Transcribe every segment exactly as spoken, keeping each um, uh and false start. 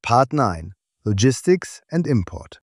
Part nine. Logistics and Import.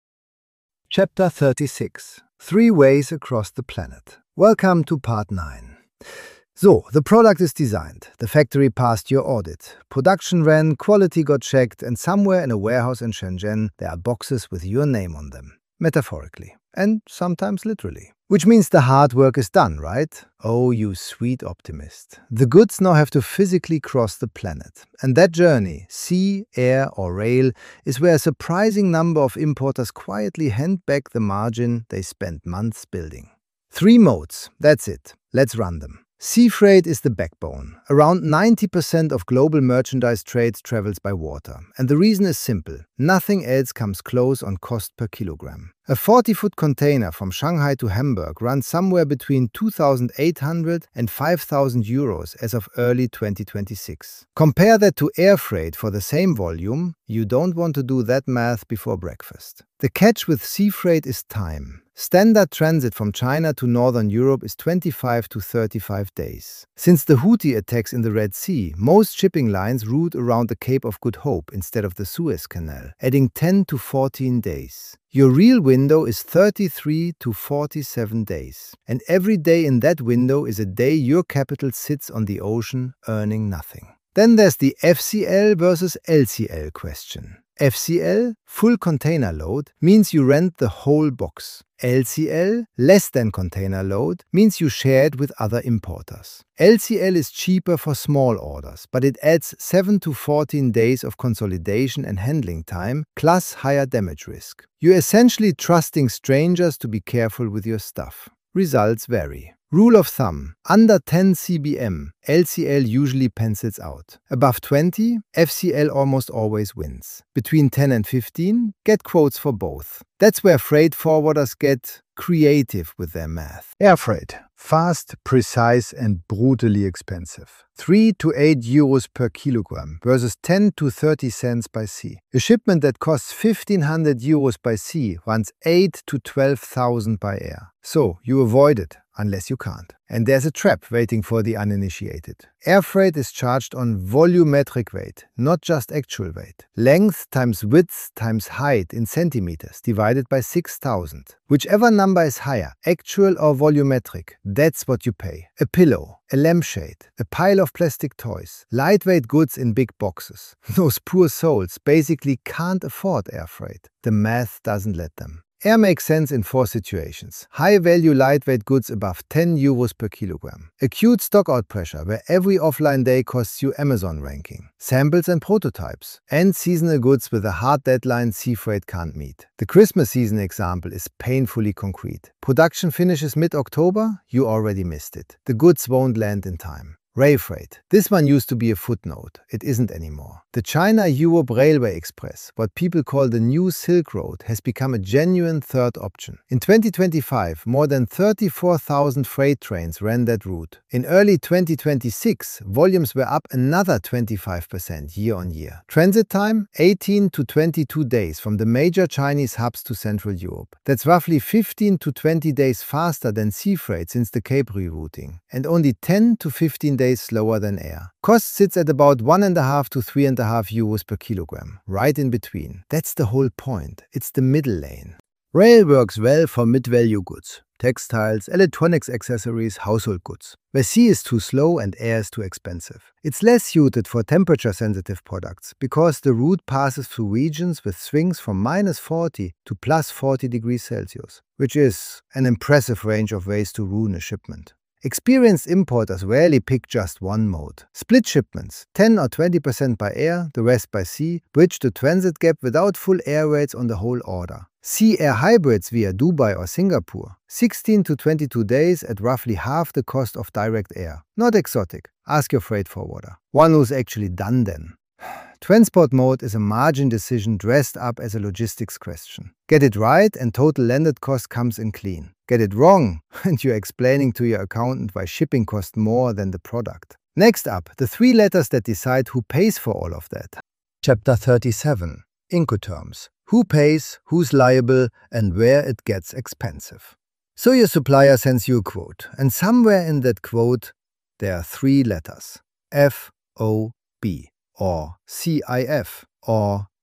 Chapter thirty-six. Three Ways Across the Planet. Welcome to Part nine. So, the product is designed, the factory passed your audit, production ran, quality got checked, and somewhere in a warehouse in Shenzhen there are boxes with your name on them. Metaphorically. And sometimes literally. Which means the hard work is done, right? Oh, you sweet optimist. The goods now have to physically cross the planet. And that journey, sea, air or rail, is where a surprising number of importers quietly hand back the margin they spent months building. Three modes, that's it. Let's run them. Sea freight is the backbone. Around ninety percent of global merchandise trade travels by water. And the reason is simple. Nothing else comes close on cost per kilogram. A forty-foot container from Shanghai to Hamburg runs somewhere between two thousand eight hundred and five thousand euros as of early twenty twenty-six. Compare that to air freight for the same volume. You don't want to do that math before breakfast. The catch with sea freight is time. Standard transit from China to Northern Europe is twenty-five to thirty-five days. Since the Houthi attacks in the Red Sea, most shipping lines route around the Cape of Good Hope instead of the Suez Canal, adding ten to fourteen days. Your real window is thirty-three to forty-seven days. And every day in that window is a day your capital sits on the ocean earning nothing. Then there's the F C L versus L C L question. F C L, full container load, means you rent the whole box. L C L, less than container load, means you share it with other importers. L C L is cheaper for small orders, but it adds seven to fourteen days of consolidation and handling time, plus higher damage risk. You're essentially trusting strangers to be careful with your stuff. Results vary. Rule of thumb, under ten C B M, L C L usually pencils out. Above twenty, F C L almost always wins. Between ten and fifteen, get quotes for both. That's where freight forwarders get creative with their math. Air freight. Fast, precise and brutally expensive. three to eight euros per kilogram versus ten to thirty cents by sea. A shipment that costs fifteen hundred euros by sea runs eight to twelve thousand by air. So you avoid it, unless you can't. And there's a trap waiting for the uninitiated. Air freight is charged on volumetric weight, not just actual weight. Length times width times height in centimeters divided by six thousand. Whichever number is higher, actual or volumetric, that's what you pay. A pillow, a lampshade, a pile of plastic toys, lightweight goods in big boxes. Those poor souls basically can't afford air freight. The math doesn't let them. Air makes sense in four situations. High-value lightweight goods above ten euros per kilogram. Acute stockout pressure where every offline day costs you Amazon ranking. Samples and prototypes. And seasonal goods with a hard deadline sea freight can't meet. The Christmas season example is painfully concrete. Production finishes mid-October, you already missed it. The goods won't land in time. Rail freight. This one used to be a footnote. It isn't anymore. The China-Europe Railway Express, what people call the new Silk Road, has become a genuine third option. In twenty twenty-five, more than thirty-four thousand freight trains ran that route. In early twenty twenty-six, volumes were up another twenty-five percent year on year. Transit time, eighteen to twenty-two days from the major Chinese hubs to Central Europe. That's roughly fifteen to twenty days faster than sea freight since the Cape rerouting, and only ten to fifteen days slower than air. Cost sits at about one and a half to three and a half euros per kilogram, right in between. That's the whole point. It's the middle lane. Rail works well for mid-value goods, textiles, electronics accessories, household goods, where sea is too slow and air is too expensive. It's less suited for temperature-sensitive products because the route passes through regions with swings from minus forty to plus forty degrees Celsius, which is an impressive range of ways to ruin a shipment. Experienced importers rarely pick just one mode. Split shipments, ten or twenty percent by air, the rest by sea, bridge the transit gap without full air rates on the whole order. Sea-air hybrids via Dubai or Singapore, sixteen to twenty-two days at roughly half the cost of direct air. Not exotic. Ask your freight forwarder. One who's actually done then. Transport mode is a margin decision dressed up as a logistics question. Get it right and total landed cost comes in clean. Get it wrong and you're explaining to your accountant why shipping costs more than the product. Next up, the three letters that decide who pays for all of that. Chapter thirty-seven. Incoterms. Who pays, who's liable, and where it gets expensive. So your supplier sends you a quote, and somewhere in that quote there are three letters. F O B. Or C I F, or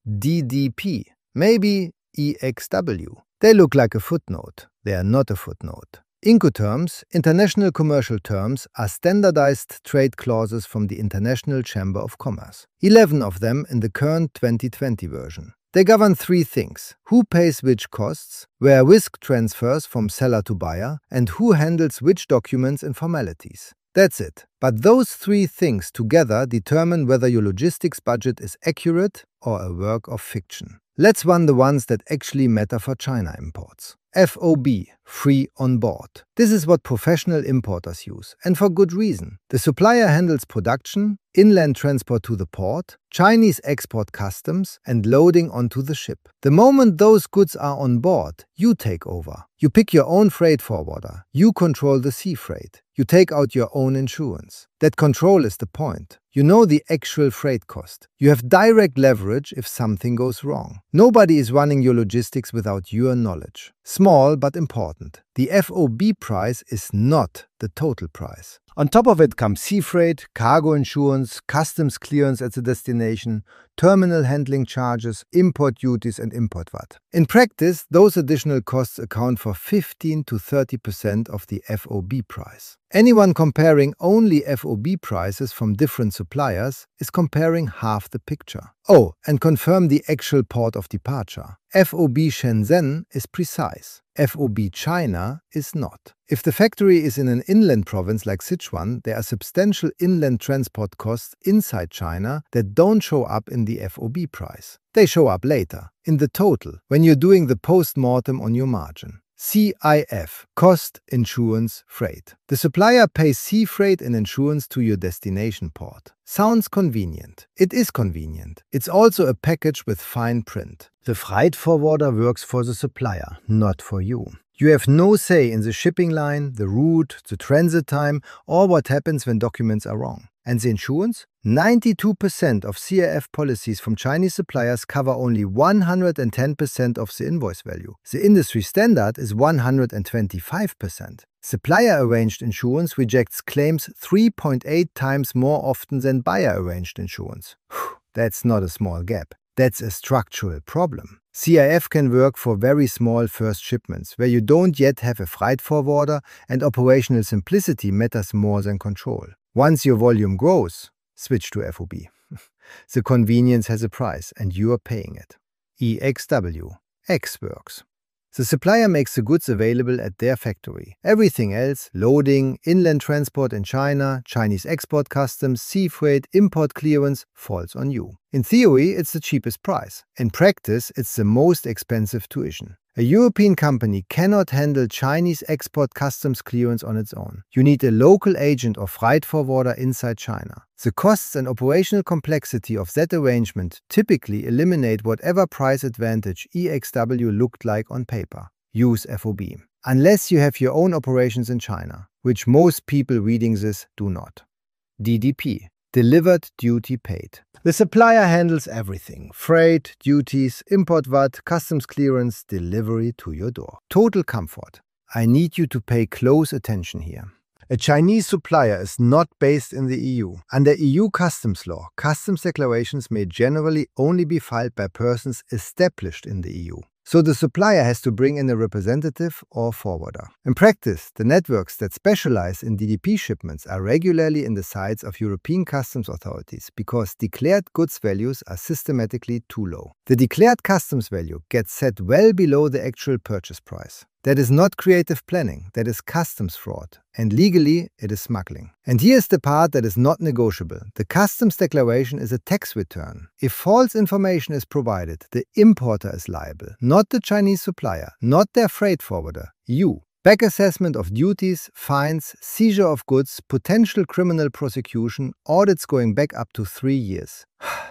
D D P, maybe E X W. They look like a footnote. They are not a footnote. Incoterms, international commercial terms, are standardized trade clauses from the International Chamber of Commerce. eleven of them in the current twenty twenty version. They govern three things: who pays which costs, where risk transfers from seller to buyer, and who handles which documents and formalities. That's it. But those three things together determine whether your logistics budget is accurate or a work of fiction. Let's run the ones that actually matter for China imports. F O B, free on board. This is what professional importers use, and for good reason. The supplier handles production, inland transport to the port, Chinese export customs, and loading onto the ship. The moment those goods are on board, you take over. You pick your own freight forwarder. You control the sea freight. You take out your own insurance. That control is the point. You know the actual freight cost. You have direct leverage if something goes wrong. Nobody is running your logistics without your knowledge. Small but important. The F O B price is not the total price. On top of it comes sea freight, cargo insurance, customs clearance at the destination, terminal handling charges, import duties, and import V A T. In practice, those additional costs account for fifteen to thirty percent of the F O B price. Anyone comparing only F O B prices from different suppliers is comparing half the picture. Oh, and confirm the actual port of departure. F O B Shenzhen is precise. F O B China is not. If the factory is in an inland province like Sichuan, there are substantial inland transport costs inside China that don't show up in the F O B price. They show up later, in the total, when you're doing the post-mortem on your margin. C I F, cost, insurance, freight. The supplier pays sea freight and insurance to your destination port. Sounds convenient. It is convenient. It's also a package with fine print. The freight forwarder works for the supplier, not for you. You have no say in the shipping line, the route, the transit time, or what happens when documents are wrong. And the insurance? ninety-two percent of C I F policies from Chinese suppliers cover only one hundred ten percent of the invoice value. The industry standard is one hundred twenty-five percent. Supplier-arranged insurance rejects claims three point eight times more often than buyer-arranged insurance. Whew, that's not a small gap. That's a structural problem. C I F can work for very small first shipments, where you don't yet have a freight forwarder and operational simplicity matters more than control. Once your volume grows, switch to F O B. The convenience has a price, and you are paying it. E X W. X works. The supplier makes the goods available at their factory. Everything else, loading, inland transport in China, Chinese export customs, sea freight, import clearance, falls on you. In theory, it's the cheapest price. In practice, it's the most expensive tuition. A European company cannot handle Chinese export customs clearance on its own. You need a local agent or freight forwarder inside China. The costs and operational complexity of that arrangement typically eliminate whatever price advantage E X W looked like on paper. Use F O B. Unless you have your own operations in China, which most people reading this do not. D D P. Delivered Duty Paid. The supplier handles everything: freight, duties, import V A T, customs clearance, delivery to your door. Total comfort. I need you to pay close attention here. A Chinese supplier is not based in the E U. Under E U customs law, customs declarations may generally only be filed by persons established in the E U. So the supplier has to bring in a representative or forwarder. In practice, the networks that specialize in D D P shipments are regularly in the sights of European customs authorities because declared goods values are systematically too low. The declared customs value gets set well below the actual purchase price. That is not creative planning, that is customs fraud. And legally, it is smuggling. And here's the part that is not negotiable. The customs declaration is a tax return. If false information is provided, the importer is liable, not the Chinese supplier, not their freight forwarder, you. Back assessment of duties, fines, seizure of goods, potential criminal prosecution, audits going back up to three years.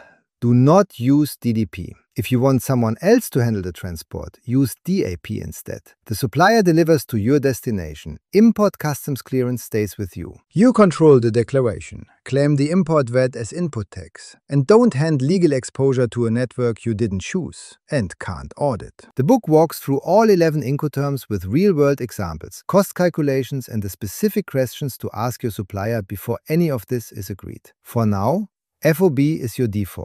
Do not use D D P. If you want someone else to handle the transport, use D A P instead. The supplier delivers to your destination. Import customs clearance stays with you. You control the declaration. Claim the import V A T as input tax. And don't hand legal exposure to a network you didn't choose and can't audit. The book walks through all eleven Incoterms with real-world examples, cost calculations, and the specific questions to ask your supplier before any of this is agreed. For now, F O B is your default.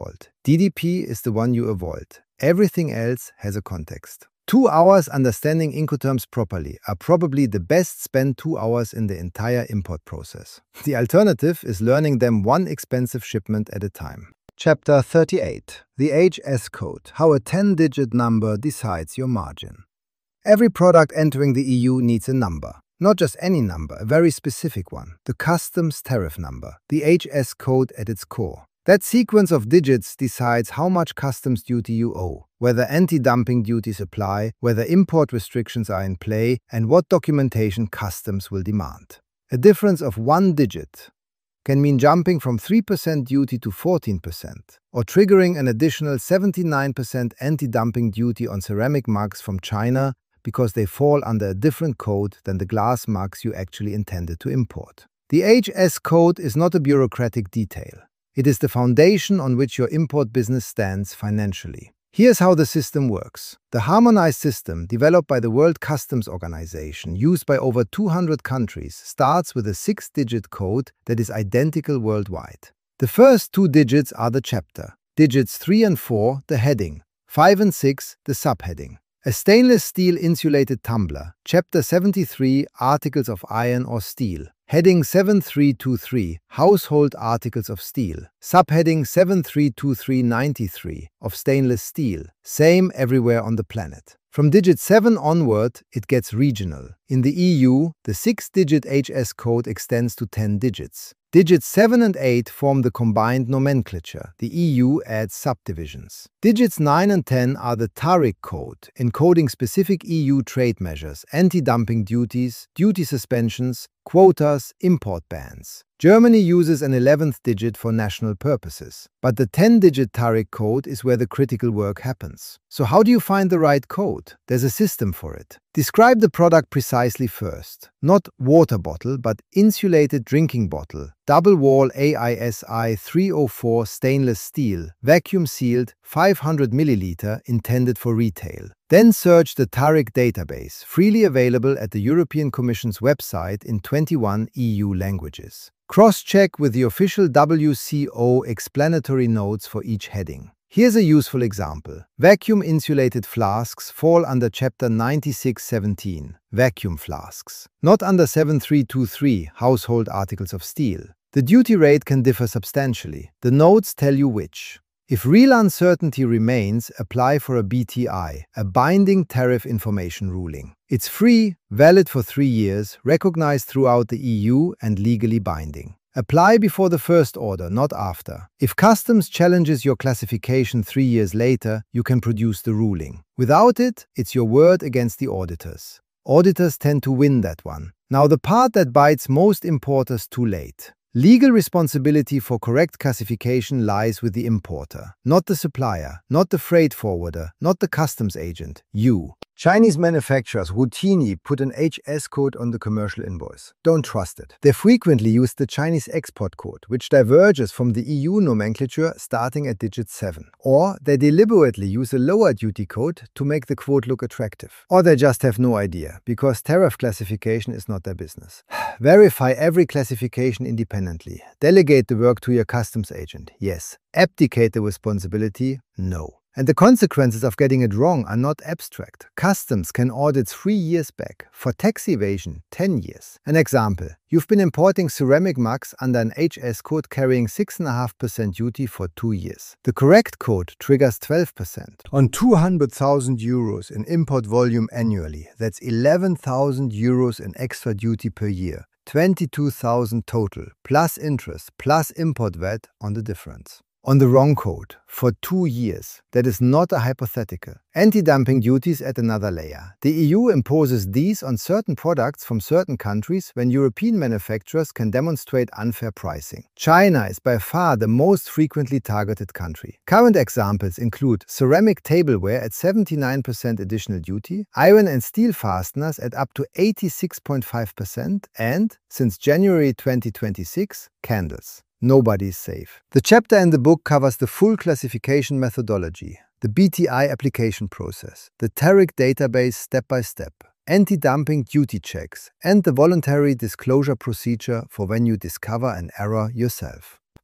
D D P is the one you avoid. Everything else has a context. Two hours understanding Incoterms properly are probably the best spent two hours in the entire import process. The alternative is learning them one expensive shipment at a time. Chapter thirty-eight. The H S Code. How a ten-digit number decides your margin. Every product entering the E U needs a number. Not just any number, a very specific one. The customs tariff number, the H S code at its core. That sequence of digits decides how much customs duty you owe, whether anti-dumping duties apply, whether import restrictions are in play, and what documentation customs will demand. A difference of one digit can mean jumping from three percent duty to fourteen percent, or triggering an additional seventy-nine percent anti-dumping duty on ceramic mugs from China because they fall under a different code than the glass mugs you actually intended to import. The H S code is not a bureaucratic detail. It is the foundation on which your import business stands financially. Here's how the system works. The harmonized system, developed by the World Customs Organization, used by over two hundred countries, starts with a six-digit code that is identical worldwide. The first two digits are the chapter. Digits three and four, the heading. five and six, the subheading. A stainless steel insulated tumbler, Chapter seventy-three, Articles of Iron or Steel. Heading seven three two three, Household Articles of Steel. Subheading seven three two three ninety-three, of Stainless Steel. Same everywhere on the planet. From digit seven onward, it gets regional. In the E U, the six-digit H S code extends to ten digits. Digits seven and eight form the combined nomenclature. The E U adds subdivisions. Digits nine and ten are the Tariq code, encoding specific E U trade measures, anti-dumping duties, duty suspensions, quotas, import bans. Germany uses an eleventh digit for national purposes, but the ten-digit Tariq code is where the critical work happens. So how do you find the right code? There's a system for it. Describe the product precisely first. Not water bottle, but insulated drinking bottle. Double wall A I S I three oh four stainless steel, vacuum sealed, five hundred milliliter, intended for retail. Then search the Tariq database, freely available at the European Commission's website in twenty-one E U languages. Cross-check with the official W C O explanatory notes for each heading. Here's a useful example. Vacuum-insulated flasks fall under Chapter ninety-six seventeen, Vacuum Flasks. Not under seven three two three, Household Articles of Steel. The duty rate can differ substantially. The notes tell you which. If real uncertainty remains, apply for a B T I, a Binding Tariff Information Ruling. It's free, valid for three years, recognized throughout the E U and legally binding. Apply before the first order, not after. If customs challenges your classification three years later, you can produce the ruling. Without it, it's your word against the auditors. Auditors tend to win that one. Now the part that bites most importers too late. Legal responsibility for correct classification lies with the importer, not the supplier, not the freight forwarder, not the customs agent, you. Chinese manufacturers routinely put an H S code on the commercial invoice. Don't trust it. They frequently use the Chinese export code, which diverges from the E U nomenclature starting at digit seven. Or they deliberately use a lower duty code to make the quote look attractive. Or they just have no idea, because tariff classification is not their business. Verify every classification independently. Delegate the work to your customs agent, yes. Abdicate the responsibility, no. And the consequences of getting it wrong are not abstract. Customs can audit three years back. For tax evasion, ten years. An example. You've been importing ceramic mugs under an H S code carrying six point five percent duty for two years. The correct code triggers twelve percent. On two hundred thousand euros in import volume annually, that's eleven thousand euros in extra duty per year. twenty-two thousand total, plus interest, plus import V A T on the difference. On the wrong code, for two years. That is not a hypothetical. Anti-dumping duties at another layer. The E U imposes these on certain products from certain countries when European manufacturers can demonstrate unfair pricing. China is by far the most frequently targeted country. Current examples include ceramic tableware at seventy-nine percent additional duty, iron and steel fasteners at up to eighty-six point five percent, and, since January twenty twenty-six, candles. Nobody is safe. The chapter in the book covers the full classification methodology, the B T I application process, the Tariq database step by step, anti-dumping duty checks, and the voluntary disclosure procedure for when you discover an error yourself.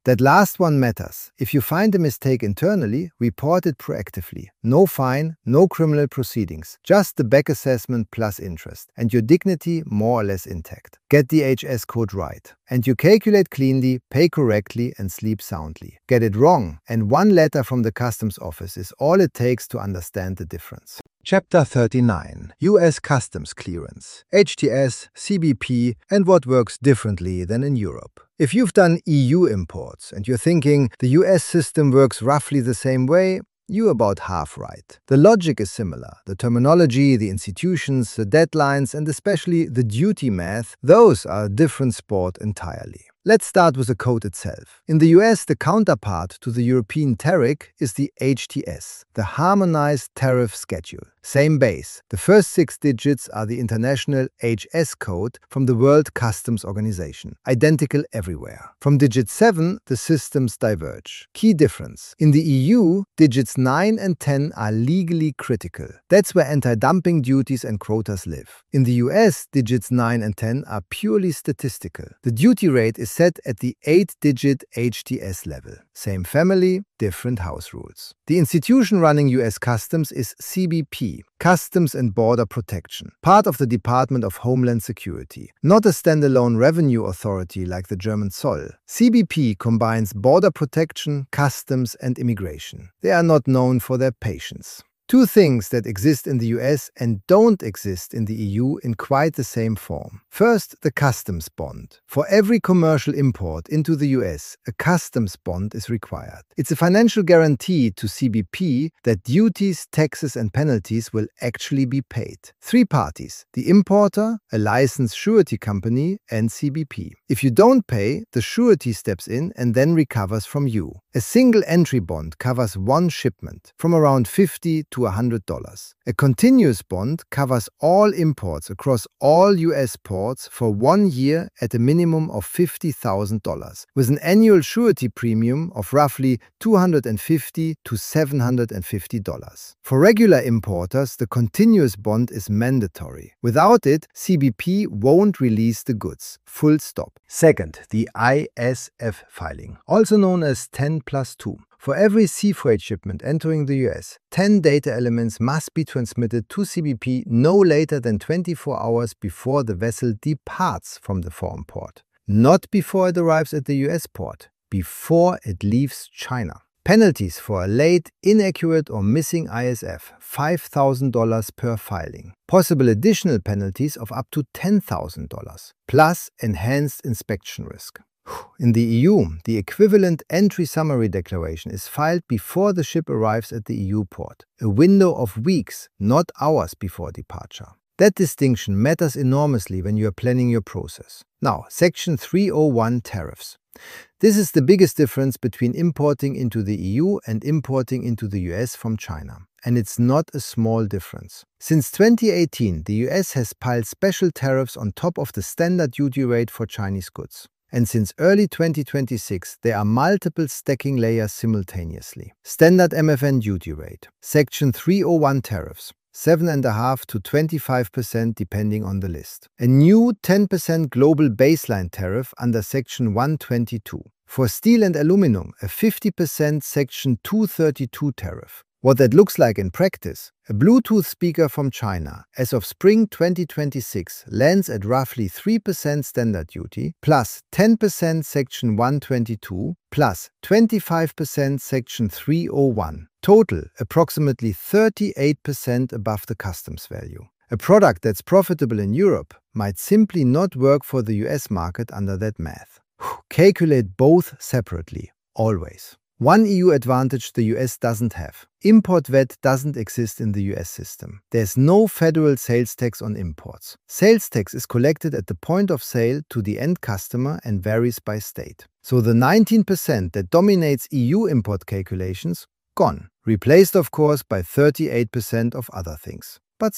That last one matters. If you find a mistake internally, report it proactively. No fine, no criminal proceedings, just the back assessment plus interest, and your dignity more or less intact. Get the H S code right, and you calculate cleanly, pay correctly, and sleep soundly. Get it wrong, and one letter from the customs office is all it takes to understand the difference. Chapter thirty-nine. U S Customs Clearance, H T S, C B P, and what works differently than in Europe. If you've done E U imports and you're thinking the U S system works roughly the same way, you're about half right. The logic is similar. The terminology, the institutions, the deadlines, and especially the duty math, those are a different sport entirely. Let's start with the code itself. In the U S, the counterpart to the European tariff is the H T S, the Harmonized Tariff Schedule. Same base. The first six digits are the international H S code from the World Customs Organization. Identical everywhere. From digit seven, the systems diverge. Key difference. In the E U, digits nine and ten are legally critical. That's where anti-dumping duties and quotas live. In the U S, digits nine and ten are purely statistical. The duty rate is set at the eight-digit H T S level. Same family, different house rules. The institution running U S Customs is C B P, Customs and Border Protection, part of the Department of Homeland Security, not a standalone revenue authority like the German Zoll. C B P combines border protection, customs, and immigration. They are not known for their patience. Two things that exist in the U S and don't exist in the E U in quite the same form. First, the customs bond. For every commercial import into the U S, a customs bond is required. It's a financial guarantee to C B P that duties, taxes, and penalties will actually be paid. Three parties: the importer, a licensed surety company, and C B P. If you don't pay, the surety steps in and then recovers from you. A single entry bond covers one shipment, from around fifty to one hundred dollars. A continuous bond covers all imports across all U S ports for one year at a minimum of fifty thousand dollars, with an annual surety premium of roughly two hundred fifty to seven hundred fifty dollars. For regular importers, the continuous bond is mandatory. Without it, C B P won't release the goods. Full stop. Second, the I S F filing, also known as ten plus two. For every sea freight shipment entering the U S, ten data elements must be transmitted to C B P no later than twenty-four hours before the vessel departs from the foreign port. Not before it arrives at the U S port, before it leaves China. Penalties for a late, inaccurate, or missing I S F, five thousand dollars per filing. Possible additional penalties of up to ten thousand dollars, plus enhanced inspection risk. In the E U, the equivalent entry summary declaration is filed before the ship arrives at the E U port, a window of weeks, not hours before departure. That distinction matters enormously when you are planning your process. Now, Section three oh one tariffs. This is the biggest difference between importing into the E U and importing into the U S from China. And it's not a small difference. Since twenty eighteen, the U S has piled special tariffs on top of the standard duty rate for Chinese goods. And since early twenty twenty-six, there are multiple stacking layers simultaneously. Standard M F N duty rate, Section three oh one tariffs, seven point five to twenty-five percent depending on the list. A new ten percent global baseline tariff under Section one twenty-two. For steel and aluminum, a fifty percent Section two thirty-two tariff. What that looks like in practice: a Bluetooth speaker from China, as of spring twenty twenty-six, lands at roughly three percent standard duty, plus ten percent Section one twenty-two, plus twenty-five percent Section three oh one. Total, approximately thirty-eight percent above the customs value. A product that's profitable in Europe might simply not work for the U S market under that math. Calculate both separately, always. One E U advantage the U S doesn't have. Import V A T doesn't exist in the U S system. There's no federal sales tax on imports. Sales tax is collected at the point of sale to the end customer and varies by state. So the nineteen percent that dominates E U import calculations, gone. Replaced, of course, by thirty-eight percent of other things. But still,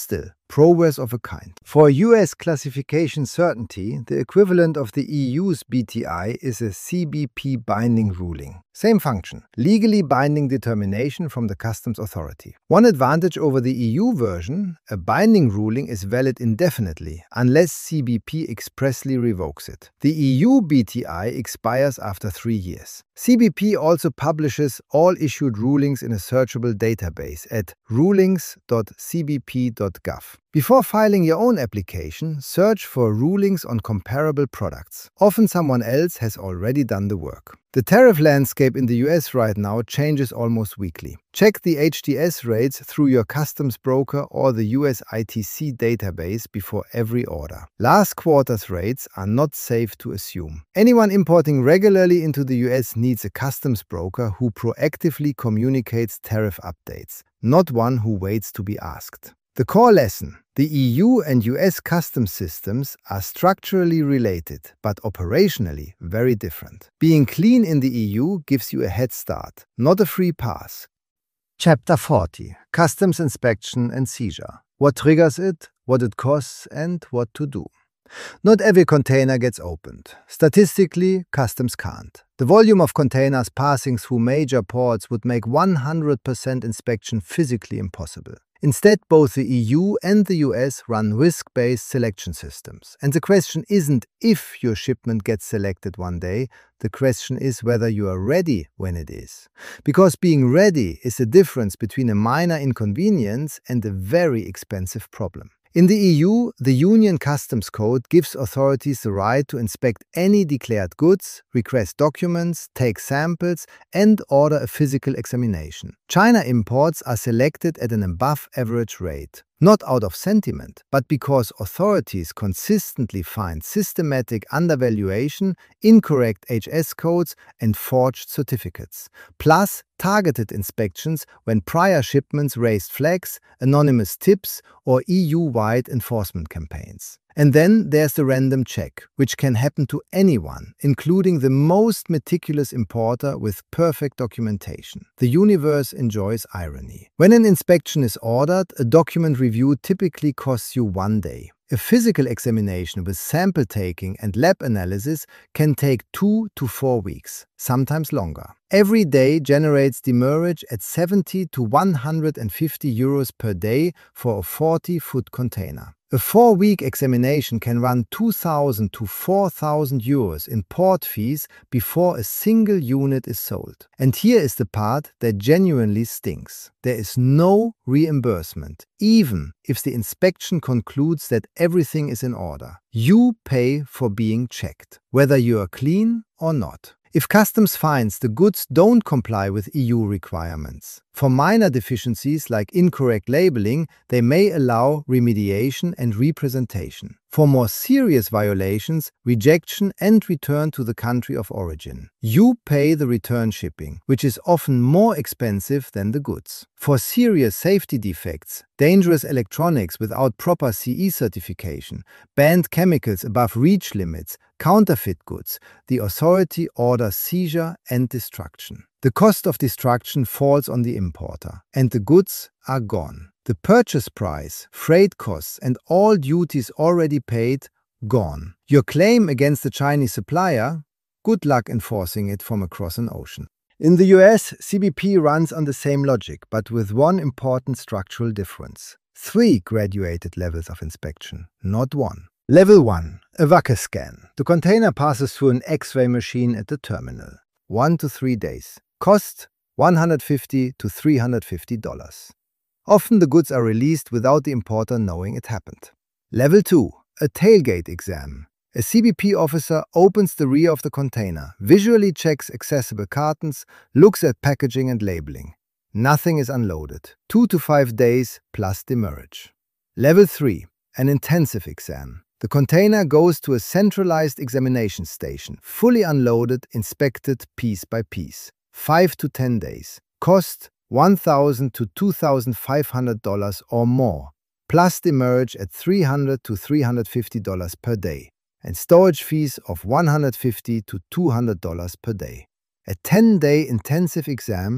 progress of a kind. For U S classification certainty, the equivalent of the E U's B T I is a C B P binding ruling. Same function, legally binding determination from the customs authority. One advantage over the E U version, a binding ruling is valid indefinitely unless C B P expressly revokes it. The E U B T I expires after three years. C B P also publishes all issued rulings in a searchable database at rulings dot c b p dot gov. Before filing your own application, search for rulings on comparable products. Often someone else has already done the work. The tariff landscape in the U S right now changes almost weekly. Check the H T S rates through your customs broker or the U S I T C database before every order. Last quarter's rates are not safe to assume. Anyone importing regularly into the U S needs a customs broker who proactively communicates tariff updates, not one who waits to be asked. The core lesson: the E U and U S customs systems are structurally related, but operationally very different. Being clean in the E U gives you a head start, not a free pass. Chapter forty. Customs inspection and seizure. What triggers it, what it costs, and what to do. Not every container gets opened. Statistically, customs can't. The volume of containers passing through major ports would make one hundred percent inspection physically impossible. Instead, both the E U and the U S run risk-based selection systems. And the question isn't if your shipment gets selected one day, the question is whether you are ready when it is. Because being ready is the difference between a minor inconvenience and a very expensive problem. In the E U, the Union Customs Code gives authorities the right to inspect any declared goods, request documents, take samples, and order a physical examination. China imports are selected at an above-average rate, not out of sentiment, but because authorities consistently find systematic undervaluation, incorrect H S codes, and forged certificates, plus targeted inspections when prior shipments raised flags, anonymous tips, or E U-wide enforcement campaigns. And then there's the random check, which can happen to anyone, including the most meticulous importer with perfect documentation. The universe enjoys irony. When an inspection is ordered, a document review typically costs you one day. A physical examination with sample taking and lab analysis can take two to four weeks, sometimes longer. Every day generates demurrage at seventy to one hundred fifty euros per day for a forty foot container. A four-week examination can run two thousand to four thousand euros in port fees before a single unit is sold. And here is the part that genuinely stinks. There is no reimbursement, even if the inspection concludes that everything is in order. You pay for being checked, whether you are clean or not. If customs finds the goods don't comply with E U requirements, for minor deficiencies like incorrect labeling, they may allow remediation and representation. For more serious violations, rejection and return to the country of origin. You pay the return shipping, which is often more expensive than the goods. For serious safety defects, dangerous electronics without proper C E certification, banned chemicals above reach limits, counterfeit goods, the authority orders seizure and destruction. The cost of destruction falls on the importer, and the goods are gone. The purchase price, freight costs, and all duties already paid, gone. Your claim against the Chinese supplier, good luck enforcing it from across an ocean. In the U S, C B P runs on the same logic, but with one important structural difference. Three graduated levels of inspection, not one. Level one, a Wacker scan. The container passes through an X-ray machine at the terminal. One to three days. Cost one hundred fifty to three hundred fifty dollars. Often the goods are released without the importer knowing it happened. Level two, a tailgate exam. A C B P officer opens the rear of the container, visually checks accessible cartons, looks at packaging and labeling. Nothing is unloaded. Two to five days plus demurrage. Level three, an intensive exam. The container goes to a centralized examination station, fully unloaded, inspected piece by piece. Five to ten days. Cost one thousand to two thousand five hundred dollars or more, plus demurrage at three hundred to three hundred fifty dollars per day, and storage fees of one hundred fifty to two hundred dollars per day. A ten-day intensive exam,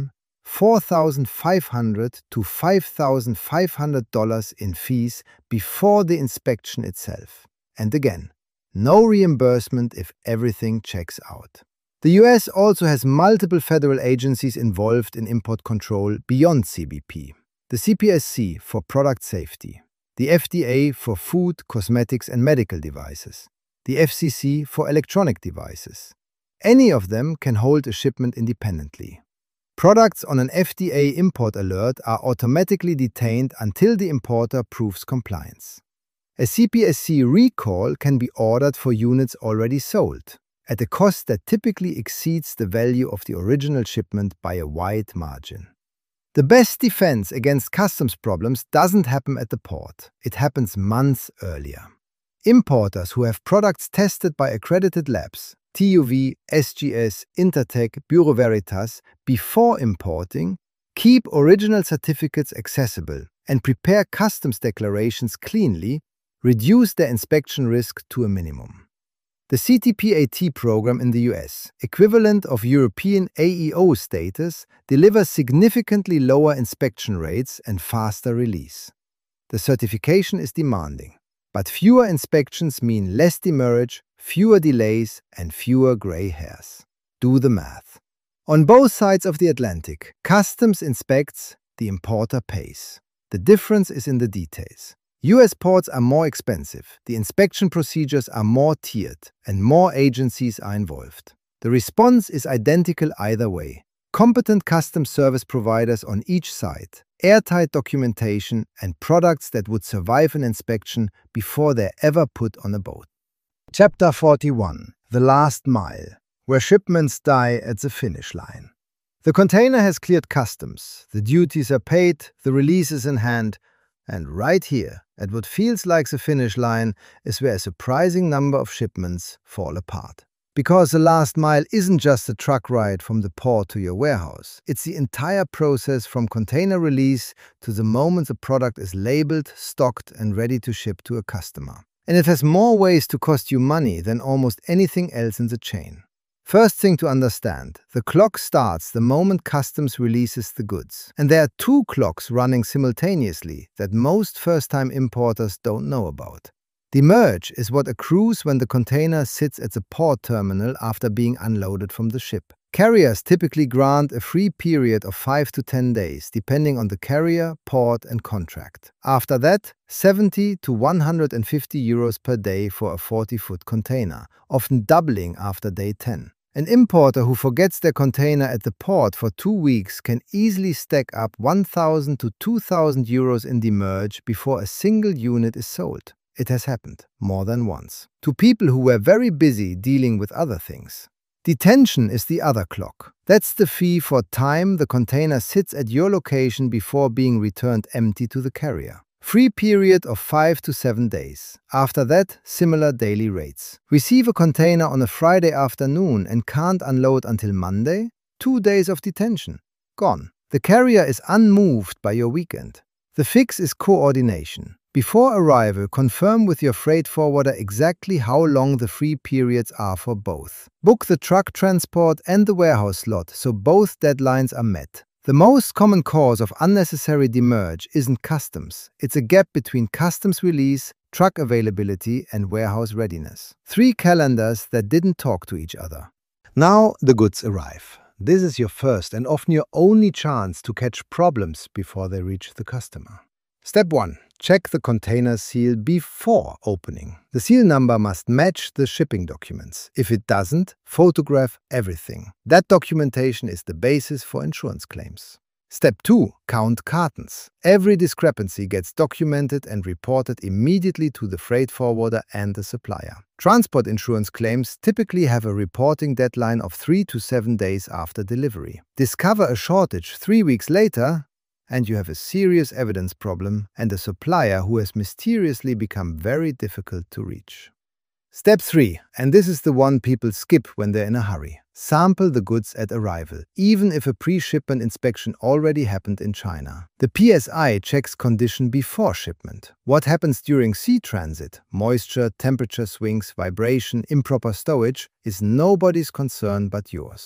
four thousand five hundred to five thousand five hundred dollars in fees before the inspection itself. And again, no reimbursement if everything checks out. The U S also has multiple federal agencies involved in import control beyond C B P. The C P S C for product safety, the F D A for food, cosmetics and medical devices, the F C C for electronic devices. Any of them can hold a shipment independently. Products on an F D A import alert are automatically detained until the importer proves compliance. A C P S C recall can be ordered for units already sold, at a cost that typically exceeds the value of the original shipment by a wide margin. The best defense against customs problems doesn't happen at the port. It happens months earlier. Importers who have products tested by accredited labs, T U V, S G S, Intertek, Bureau Veritas, before importing, keep original certificates accessible and prepare customs declarations cleanly, reduce their inspection risk to a minimum. The C T P A T program in the U S, equivalent of European A E O status, delivers significantly lower inspection rates and faster release. The certification is demanding, but fewer inspections mean less demurrage, fewer delays, and fewer gray hairs. Do the math. On both sides of the Atlantic, customs inspects, the importer pays. The difference is in the details. U S ports are more expensive, the inspection procedures are more tiered, and more agencies are involved. The response is identical either way. Competent customs service providers on each side, airtight documentation, and products that would survive an inspection before they're ever put on a boat. Chapter forty-one. The Last Mile, where shipments die at the finish line. The container has cleared customs, the duties are paid, the release is in hand, and right here, at what feels like the finish line, is where a surprising number of shipments fall apart. Because the last mile isn't just a truck ride from the port to your warehouse. It's the entire process from container release to the moment the product is labeled, stocked, and ready to ship to a customer. And it has more ways to cost you money than almost anything else in the chain. First thing to understand, the clock starts the moment customs releases the goods. And there are two clocks running simultaneously that most first-time importers don't know about. Demurrage is what accrues when the container sits at the port terminal after being unloaded from the ship. Carriers typically grant a free period of five to ten days, depending on the carrier, port, and contract. After that, seventy to one hundred fifty euros per day for a forty-foot container, often doubling after day ten. An importer who forgets their container at the port for two weeks can easily stack up one thousand to two thousand euros in demurrage before a single unit is sold. It has happened more than once. To people who were very busy dealing with other things. Detention is the other clock. That's the fee for time the container sits at your location before being returned empty to the carrier. Free period of five to seven days. After that, similar daily rates. Receive a container on a Friday afternoon and can't unload until Monday? Two days of detention. Gone. The carrier is unmoved by your weekend. The fix is coordination. Before arrival, confirm with your freight forwarder exactly how long the free periods are for both. Book the truck transport and the warehouse slot so both deadlines are met. The most common cause of unnecessary demurrage isn't customs. It's a gap between customs release, truck availability, and warehouse readiness. Three calendars that didn't talk to each other. Now the goods arrive. This is your first and often your only chance to catch problems before they reach the customer. Step one. Check the container seal before opening. The seal number must match the shipping documents. If it doesn't, photograph everything. That documentation is the basis for insurance claims. Step two. Count cartons. Every discrepancy gets documented and reported immediately to the freight forwarder and the supplier. Transport insurance claims typically have a reporting deadline of three to seven days after delivery. Discover a shortage three weeks later, and you have a serious evidence problem and a supplier who has mysteriously become very difficult to reach. Step three, and this is the one people skip when they're in a hurry. Sample the goods at arrival, even if a pre-shipment inspection already happened in China. The P S I checks condition before shipment. What happens during sea transit, moisture, temperature swings, vibration, improper stowage, is nobody's concern but yours.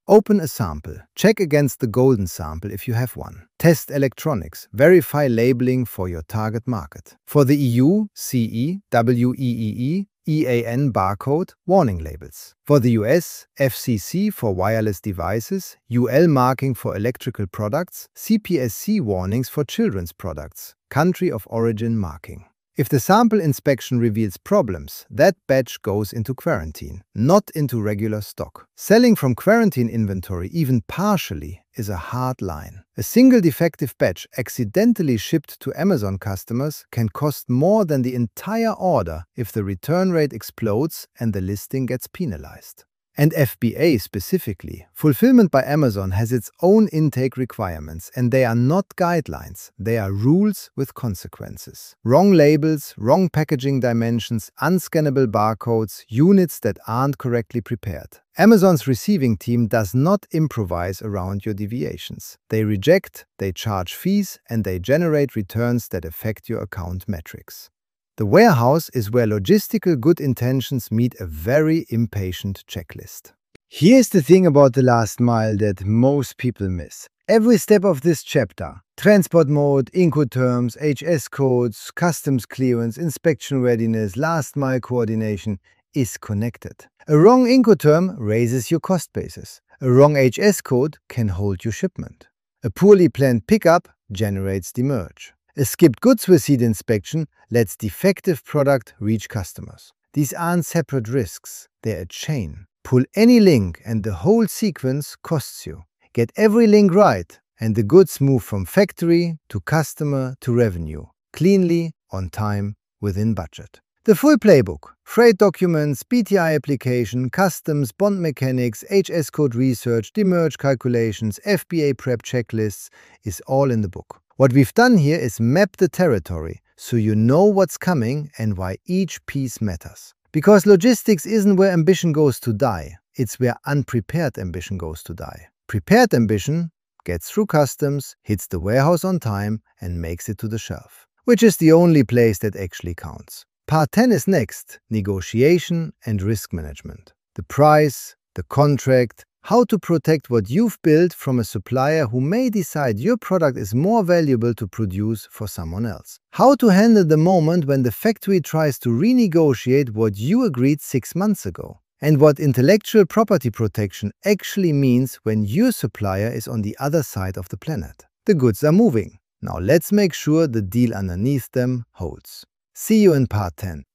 Open a sample. Check against the golden sample if you have one. Test electronics. Verify labeling for your target market. For the E U, C E, W E E E, E A N barcode, warning labels. For the U S, F C C for wireless devices, U L marking for electrical products, C P S C warnings for children's products, country of origin marking. If the sample inspection reveals problems, that batch goes into quarantine, not into regular stock. Selling from quarantine inventory, even partially, is a hard line. A single defective batch accidentally shipped to Amazon customers can cost more than the entire order if the return rate explodes and the listing gets penalized. And F B A specifically, fulfillment by Amazon has its own intake requirements, and they are not guidelines, they are rules with consequences. Wrong labels, wrong packaging dimensions, unscannable barcodes, units that aren't correctly prepared. Amazon's receiving team does not improvise around your deviations. They reject, they charge fees, and they generate returns that affect your account metrics. The warehouse is where logistical good intentions meet a very impatient checklist. Here's the thing about the last mile that most people miss. Every step of this chapter, transport mode, Incoterms, H S codes, customs clearance, inspection readiness, last mile coordination, is connected. A wrong Incoterm raises your cost basis. A wrong H S code can hold your shipment. A poorly planned pickup generates demurrage. A skipped goods receipt inspection lets defective product reach customers. These aren't separate risks, they're a chain. Pull any link and the whole sequence costs you. Get every link right and the goods move from factory to customer to revenue, cleanly, on time, within budget. The full playbook, freight documents, B T I application, customs, bond mechanics, H S code research, demurrage calculations, F B A prep checklists, is all in the book. What we've done here is map the territory so you know what's coming and why each piece matters. Because logistics isn't where ambition goes to die, it's where unprepared ambition goes to die. Prepared ambition gets through customs, hits the warehouse on time, and makes it to the shelf, which is the only place that actually counts. Part ten is next, negotiation and risk management. The price, the contract, how to protect what you've built from a supplier who may decide your product is more valuable to produce for someone else. How to handle the moment when the factory tries to renegotiate what you agreed six months ago. And what intellectual property protection actually means when your supplier is on the other side of the planet. The goods are moving. Now let's make sure the deal underneath them holds. See you in part ten.